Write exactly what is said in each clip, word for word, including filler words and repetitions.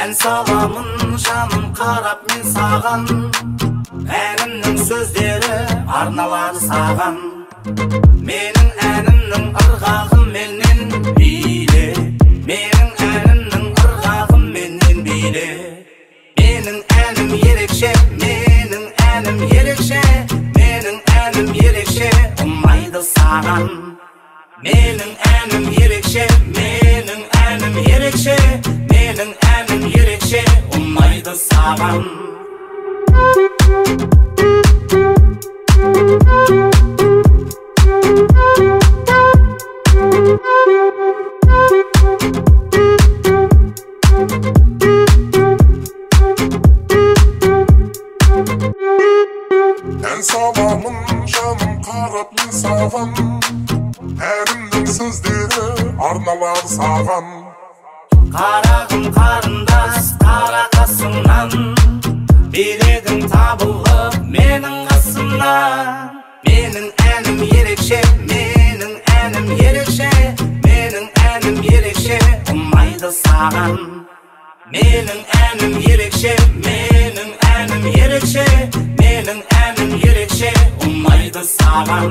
Ән саламын жаным қарап мен саған, әнімнің сөздері арналады саған. Менің әнімнің ырғағын менен биле, менің әнімнің ырғағын менен биле. Менің әнім ерекше, менің әнім ерекше, менің әнім ерекше, ұнайды саған. Менің әнім ерекше, менің әнім ерекше, менің әнім ерекше, ұнайды саған. Ән саламын жаным қарап мен саған, әнімнің сөздері арналады саған. Қарағым қарындас қара қасымнан, билегің табылып менің қасымнан. Менің әнім ерекше, менің әнім ерекше, менің әнім ерекше, ұнайды саған. Менің әнім ерекше, менің әнім ерекше, менің әнім ерекше, ұнайды саған.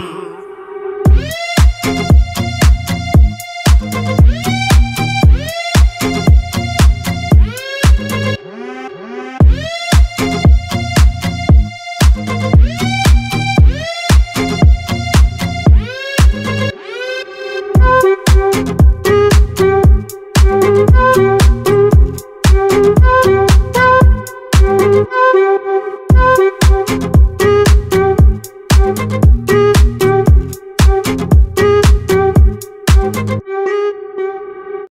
Thank you.